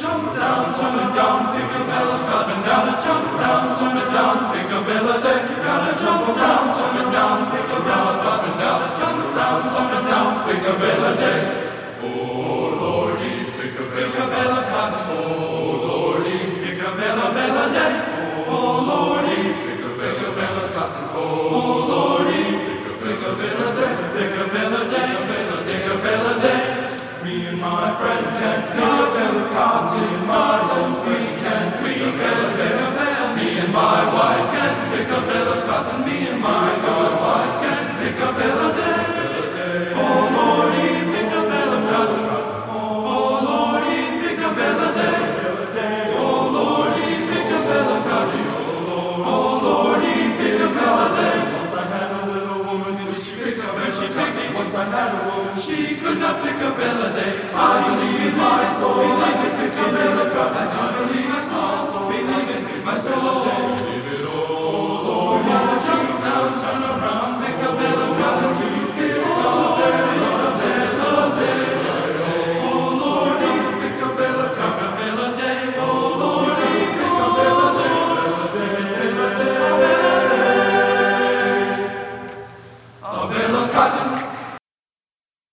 jump down, turn down, pick a bell, gotta gotta jump down, turn it down, pick a bell a day. Gotta jump down, turn it down, pick a bell, gotta jump down, turn it down, pick a bell a day. Oh Lordy, pick a bell, gotta. Oh Lordy, pick a bell a day. Oh Lordy, pick a bell, cotton. Oh Lordy, pick a bell a day, pick a bell a day, pick a bell a day. Me and my friend can pick a cotton, we can pick a bell. Me and my wife can pick a bell of cotton. Me and my good wife can pick a bell a day. Oh Lordy, pick a bell of cotton. Oh Lordy, pick a bell a day. Oh Lordy, pick a bell of cotton. Oh Lordy, pick a bell a day. Once I had a little woman who she picked a bell, she picked it. Once I had a woman, she could not pick a bell a day. I believe in my soul I could pick a bell of cotton. I believe